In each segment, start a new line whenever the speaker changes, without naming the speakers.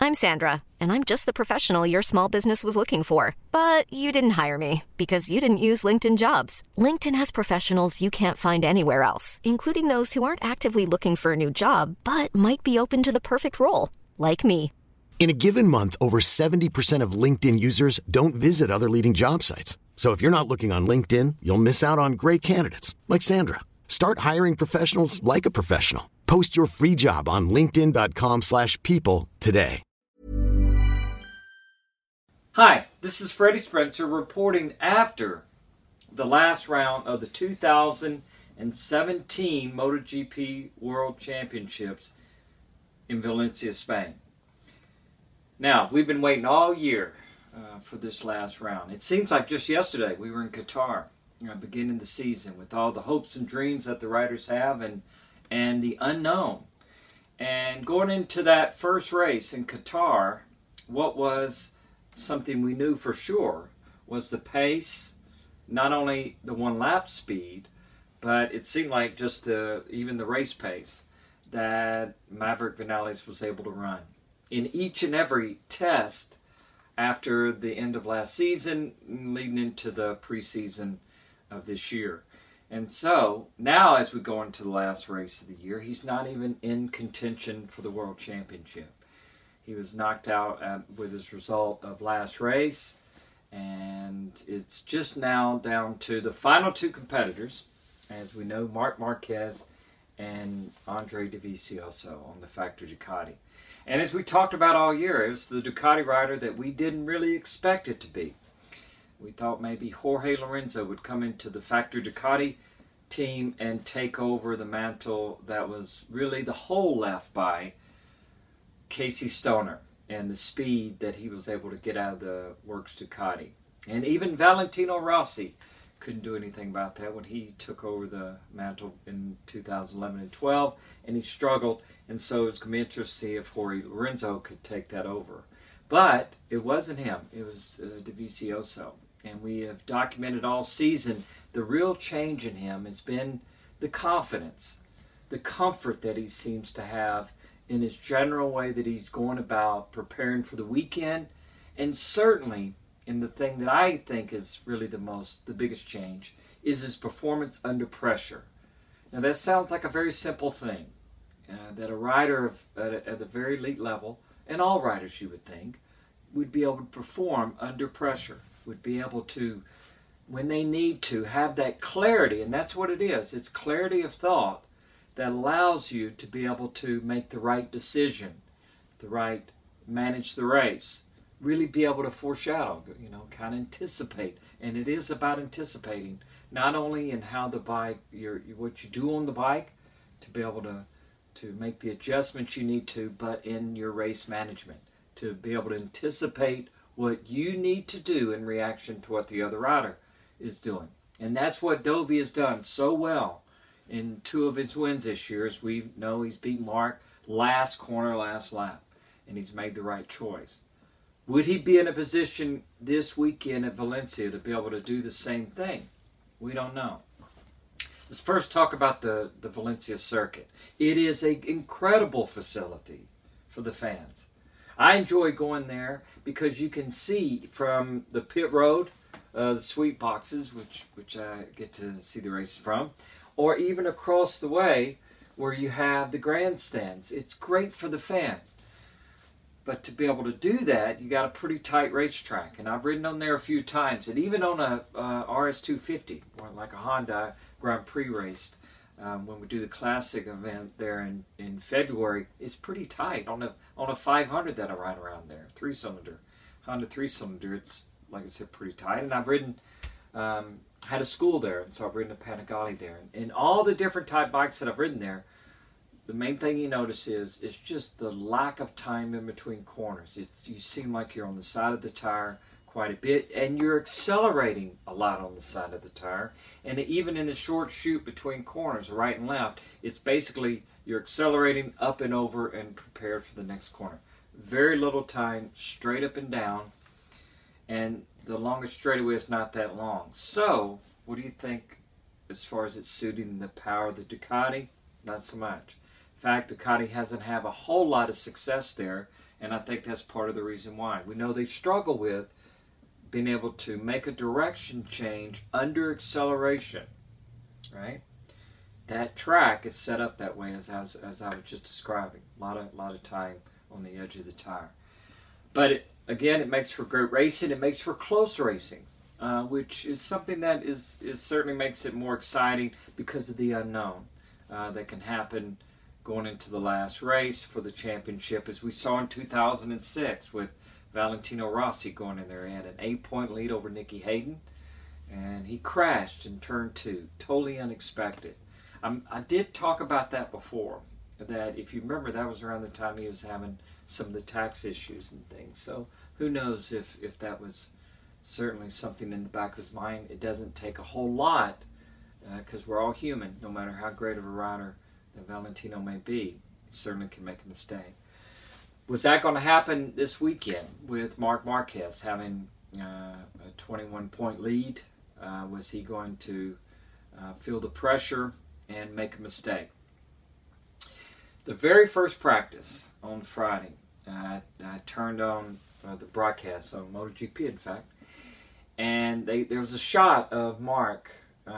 I'm Sandra, and I'm just the professional your small business was looking for. But you didn't hire me because you didn't use LinkedIn Jobs. LinkedIn has professionals you can't find anywhere else, including those who aren't actively looking for a new job, but might be open to the perfect role, like me.
In a given month, over 70% of LinkedIn users don't visit other leading job sites. So if you're not looking on LinkedIn, you'll miss out on great candidates like Sandra. Start hiring professionals like a professional. Post your free job on linkedin.com/people today.
Hi, this is Freddie Spencer reporting after the last round of the 2017 MotoGP World Championships in Valencia, Spain. Now, we've been waiting all year for this last round. It seems like just yesterday we were in Qatar, beginning the season with all the hopes and dreams that the riders have and the unknown. And going into that first race in Qatar, what was something we knew for sure was the pace, not only the one-lap speed, but it seemed like just even the race pace that Maverick Viñales was able to run. In each and every test after the end of last season, leading into the preseason of this year. And so, now as we go into the last race of the year, he's not even in contention for the World Championship. He was knocked out with his result of last race, and it's just now down to the final two competitors, as we know, Marc Marquez and Andre Dovizioso on the Factory Ducati. And as we talked about all year, it was the Ducati rider that we didn't really expect it to be. We thought maybe Jorge Lorenzo would come into the Factory Ducati team and take over the mantle that was really the hole left by Casey Stoner and the speed that he was able to get out of the Works Ducati. And even Valentino Rossi couldn't do anything about that when he took over the mantle in 2011 and 12, and he struggled. And so it's going to be interesting to see if Jorge Lorenzo could take that over. But it wasn't him. It was Dovizioso. And we have documented all season the real change in him has been the confidence, the comfort that he seems to have in his general way that he's going about preparing for the weekend. And certainly, in the thing that I think is really the biggest change, is his performance under pressure. Now that sounds like a very simple thing. That a rider at a very elite level, and all riders you would think, would be able to perform under pressure, would be able to, when they need to, have that clarity, and that's what it is. It's clarity of thought that allows you to be able to make the right decision, manage the race, really be able to foreshadow, kind of anticipate. And it is about anticipating, not only in how the bike, what you do on the bike, to be able to make the adjustments you need to, but in your race management, to be able to anticipate what you need to do in reaction to what the other rider is doing. And that's what Dovi has done so well in two of his wins this year. As we know, he's beat Mark last corner, last lap, and he's made the right choice. Would he be in a position this weekend at Valencia to be able to do the same thing? We don't know. Let's first talk about the Valencia circuit. It is an incredible facility for the fans. I enjoy going there because you can see from the pit road, the sweet boxes, which I get to see the races from, or even across the way where you have the grandstands. It's great for the fans. But to be able to do that, you got a pretty tight racetrack. And I've ridden on there a few times. And even on a RS250, or like a Honda Grand Prix race, when we do the classic event there in February, it's pretty tight. On a 500 that I ride around there, Honda 3-cylinder, it's, like I said, pretty tight. And I've ridden, had a school there, and so I've ridden a Panigale there. And all the different type bikes that I've ridden there, the main thing you notice is just the lack of time in between corners. You seem like you're on the side of the tire quite a bit, and you're accelerating a lot on the side of the tire. And even in the short chute between corners, right and left, it's basically you're accelerating up and over and prepared for the next corner. Very little time, straight up and down, and the longest straightaway is not that long. So, what do you think as far as it suiting the power of the Ducati? Not so much. In fact, Ducati hasn't had a whole lot of success there And I think that's part of the reason why. We know they struggle with being able to make a direction change under acceleration, right? That track is set up that way, as I was just describing. A lot of time on the edge of the tire. But again, it makes for great racing. It makes for close racing, which is something that is certainly makes it more exciting because of the unknown that can happen going into the last race for the championship, as we saw in 2006 with Valentino Rossi going in there. He had an 8-point lead over Nicky Hayden, and he crashed in turn 2, totally unexpected. I did talk about that before, that if you remember, that was around the time he was having some of the tax issues and things. So who knows if that was certainly something in the back of his mind. It doesn't take a whole lot, because we're all human, no matter how great of a rider that Valentino may be. He certainly can make a mistake. Was that going to happen this weekend with Marc Marquez having a 21-point lead? Was he going to feel the pressure and make a mistake? The very first practice on Friday, I turned on the broadcast on MotoGP, in fact, and there was a shot of Marc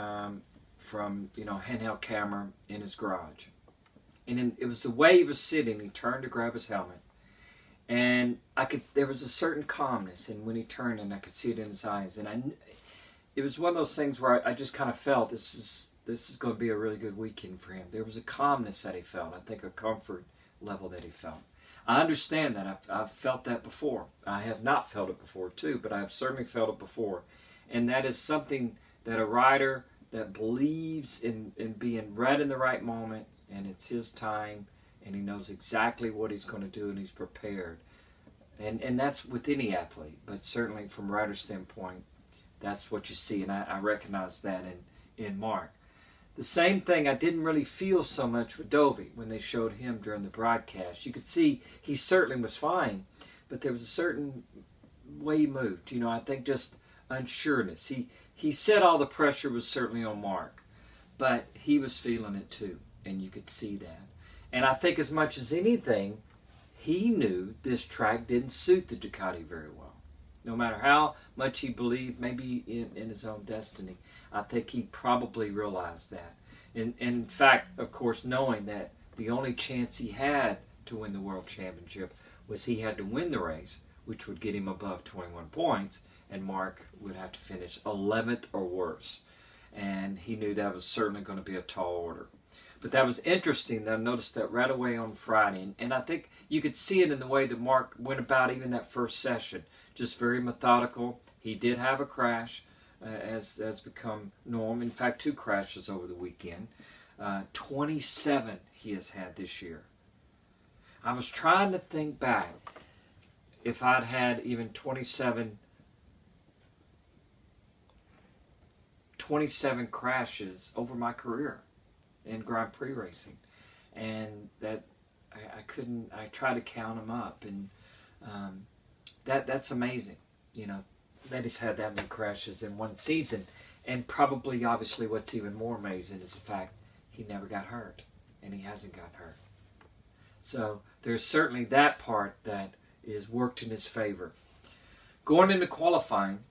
from handheld camera in his garage, and it was the way he was sitting. He turned to grab his helmet, and there was a certain calmness, and when he turned, and I could see it in his eyes, and it was one of those things where I just kind of felt this is going to be a really good weekend for him. There was a calmness that he felt, I think a comfort level that he felt. I understand that. I've felt that before. I have not felt it before too, but I've certainly felt it before. And that is something that a rider that believes in being right in the right moment, and it's his time, and he knows exactly what he's going to do, and he's prepared. And that's with any athlete, but certainly from a rider's standpoint, that's what you see, and I recognize that in Marc. The same thing I didn't really feel so much with Dovi when they showed him during the broadcast. You could see he certainly was fine, but there was a certain way he moved. I think just unsureness. He said all the pressure was certainly on Marc, but he was feeling it too, and you could see that. And I think as much as anything, he knew this track didn't suit the Ducati very well. No matter how much he believed maybe in his own destiny, I think he probably realized that. In fact, of course, knowing that the only chance he had to win the World Championship was he had to win the race, which would get him above 21 points, and Marc would have to finish 11th or worse. And he knew that was certainly going to be a tall order. But that was interesting that I noticed that right away on Friday. And I think you could see it in the way that Marc went about even that first session. Just very methodical. He did have a crash, as become norm. In fact, 2 crashes over the weekend. 27 he has had this year. I was trying to think back if I'd had even 27 crashes over my career in Grand Prix racing, and that I couldn't. I tried to count them up, and that's amazing. That he's had that many crashes in one season, and probably, obviously, what's even more amazing is the fact he never got hurt, and he hasn't got hurt. So there's certainly that part that is worked in his favor. Going into qualifying,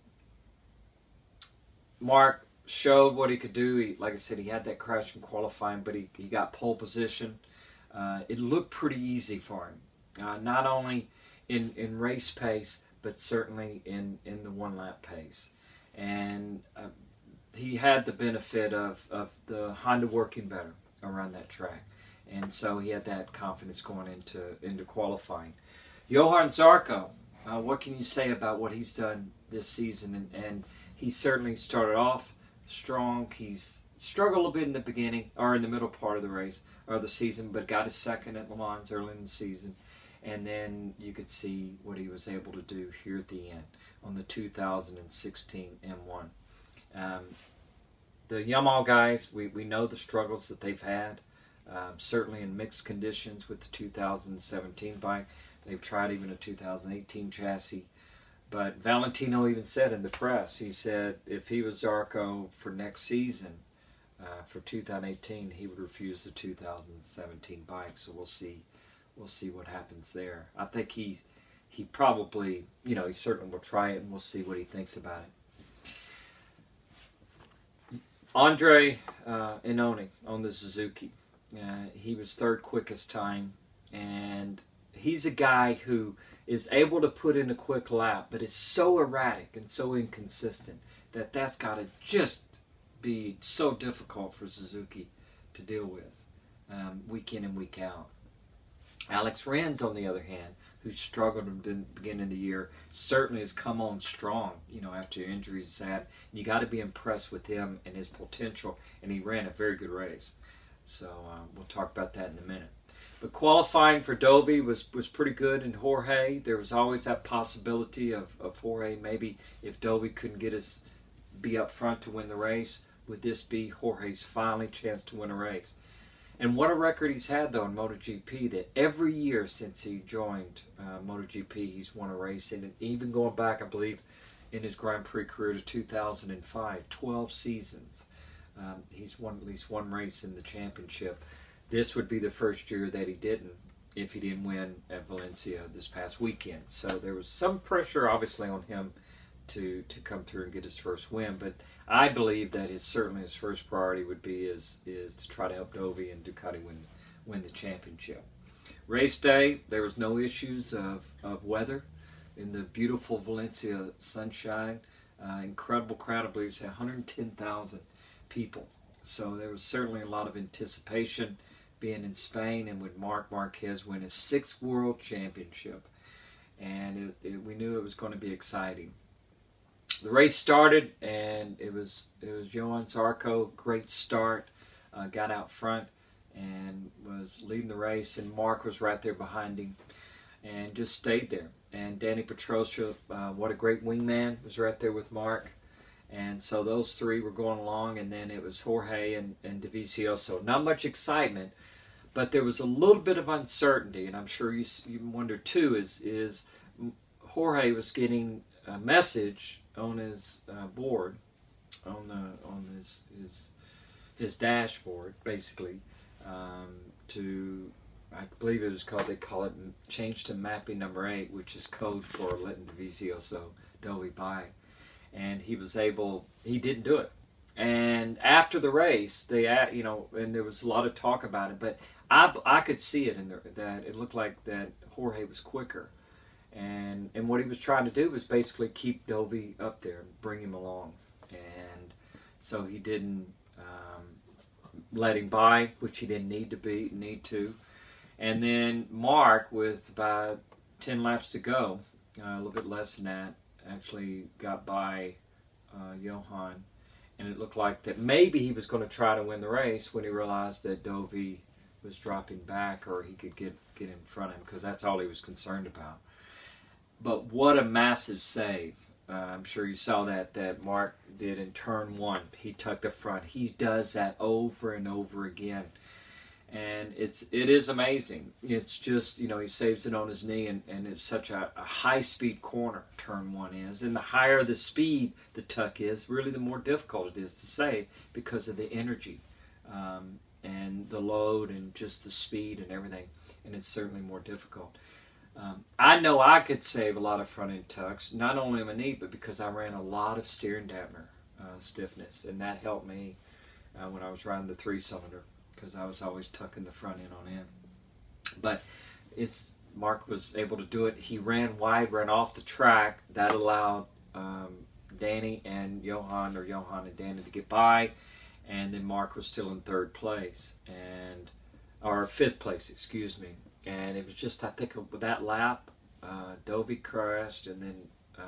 Marc showed what he could do. Like I said, he had that crash in qualifying, but he got pole position. It looked pretty easy for him, not only in race pace, but certainly in the one-lap pace. And he had the benefit of the Honda working better around that track. And so he had that confidence going into qualifying. Johann Zarco, what can you say about what he's done this season? And he certainly started off strong. He's struggled a bit in the beginning, or in the middle part of the race, or the season, but got his second at Le Mans early in the season. And then you could see what he was able to do here at the end on the 2016 M1. The Yamaha guys, we know the struggles that they've had, certainly in mixed conditions with the 2017 bike. They've tried even a 2018 chassis. But Valentino even said in the press, he said if he was Zarco for next season, for 2018, he would refuse the 2017 bike. So we'll see we'll see what happens there. I think he probably, he certainly will try it, and we'll see what he thinks about it. Andre Inoni on the Suzuki. He was third quickest time, and he's a guy who is able to put in a quick lap, but is so erratic and so inconsistent that's got to just be so difficult for Suzuki to deal with week in and week out. Alex Rins, on the other hand, who struggled at the beginning of the year, certainly has come on strong, after injuries he's had. You got to be impressed with him and his potential, and he ran a very good race. So we'll talk about that in a minute. But qualifying for Dovey was pretty good, and Jorge, there was always that possibility of Jorge, maybe if Dovey couldn't be up front to win the race, would this be Jorge's finally chance to win a race? And what a record he's had, though, in MotoGP, that every year since he joined MotoGP, he's won a race. And even going back, I believe, in his Grand Prix career to 2005, 12 seasons, he's won at least one race in the championship. This would be the first year that he didn't, if he didn't win at Valencia this past weekend. So there was some pressure, obviously, on him to come through and get his first win. But I believe that certainly his first priority would be is to try to help Dovey and Ducati win the championship. Race day, there was no issues of weather in the beautiful Valencia sunshine. Incredible crowd, I believe, it was 110,000 people. So there was certainly a lot of anticipation being in Spain, and would Marc Marquez win his 6th World Championship. And we knew it was going to be exciting. The race started, and it was Johann Zarco. Great start. Got out front and was leading the race, and Mark was right there behind him and just stayed there. And Danny Petroscia, what a great wingman, was right there with Mark. And so those three were going along, and then it was Jorge and Dovizioso. Not much excitement, but there was a little bit of uncertainty, and I'm sure you wonder too, is Jorge was getting a message on his board, on his dashboard, basically, to, I believe they call it change to mapping number 8, which is code for letting Dovizioso Dovey by. And he didn't do it. And after the race, and there was a lot of talk about it, but I could see it that it looked like that Jorge was quicker. And what he was trying to do was basically keep Dovey up there, bring him along. And so he didn't let him by, which he didn't need to. And then Mark, with about 10 laps to go, a little bit less than that, actually got by Johan. And it looked like that maybe he was going to try to win the race when he realized that Dovey was dropping back, or he could get in front of him, because that's all he was concerned about. But what a massive save. I'm sure you saw that Mark did in turn 1. He tucked the front. He does that over and over again. And it is amazing. It's just, he saves it on his knee, and it's such a high-speed corner, turn 1 is. And the higher the speed the tuck is, really the more difficult it is to save, because of the energy and the load and just the speed and everything. And it's certainly more difficult. I know I could save a lot of front-end tucks, not only on my knee, but because I ran a lot of steering dampener stiffness, and that helped me when I was riding the 3-cylinder, because I was always tucking the front end on in. But Mark was able to do it. He ran wide, ran off the track. That allowed Danny and Johan, or Johan and Danny, to get by, and then Mark was still in 3rd place, or 5th place, excuse me. And it was just, I think, with that lap, Dovey crashed, and then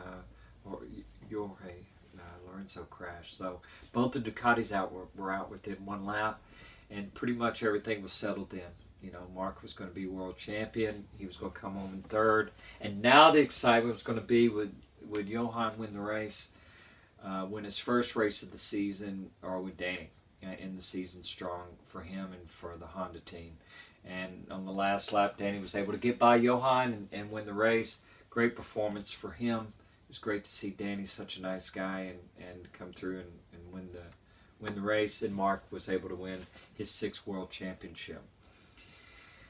Jorge Lorenzo crashed. So both the Ducatis were out within 1 lap, and pretty much everything was settled in. Mark was going to be world champion. He was going to come home in 3rd. And now the excitement was going to be, would Johan win the race, win his first race of the season, or would Danny end the season strong for him and for the Honda team? And on the last lap, Danny was able to get by Johan and win the race. Great performance for him. It was great to see Danny, such a nice guy, and come through and win the race. And Mark was able to win his 6th World Championship.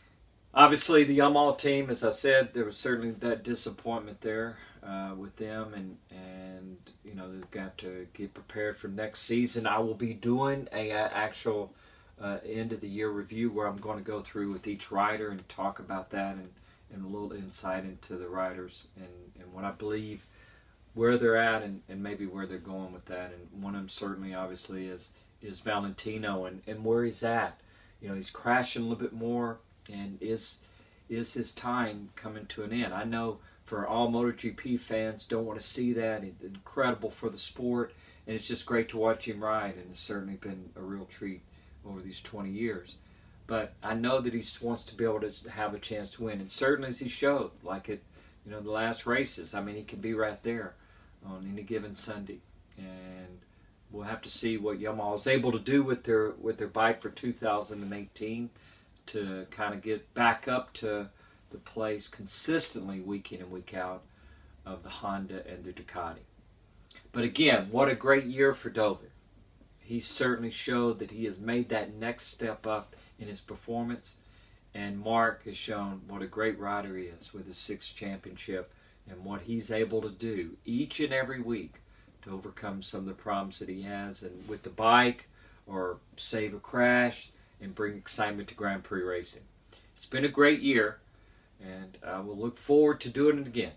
Obviously, the Yamal team, as I said, there was certainly that disappointment there with them, and you know they've got to get prepared for next season. I will be doing a actual end of the year review where I'm going to go through with each rider and talk about that and a little insight into the riders and what I believe, where they're at, and maybe where they're going with that. And one of them certainly, obviously, is Valentino and where he's at. You know, he's crashing a little bit more. And is his time coming to an end? I know for all MotoGP fans don't want to see that. It's incredible for the sport, and it's just great to watch him ride, and it's certainly been a real treat over these 20 years. But I know that he wants to be able to have a chance to win, and certainly as he showed, like at the last races, I mean, he can be right there on any given Sunday. And we'll have to see what Yamaha is able to do with their bike for 2018. To kind of get back up to the place consistently week in and week out of the Honda and the Ducati. But again, what a great year for Dover. He certainly showed that he has made that next step up in his performance. And Mark has shown what a great rider he is with his 6th championship and what he's able to do each and every week to overcome some of the problems that he has and with the bike or save a crash and bring excitement to Grand Prix racing. It's been a great year, and I will look forward to doing it again.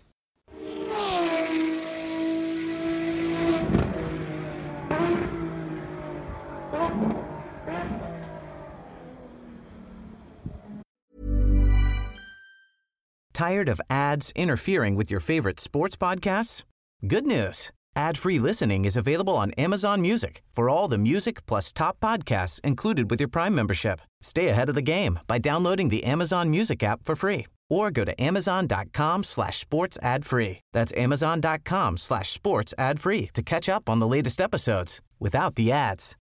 Tired of ads interfering with your favorite sports podcasts? Good news. Ad-free listening is available on Amazon Music for all the music plus top podcasts included with your Prime membership. Stay ahead of the game by downloading the Amazon Music app for free or go to amazon.com/sports ad free. That's amazon.com/sports ad free to catch up on the latest episodes without the ads.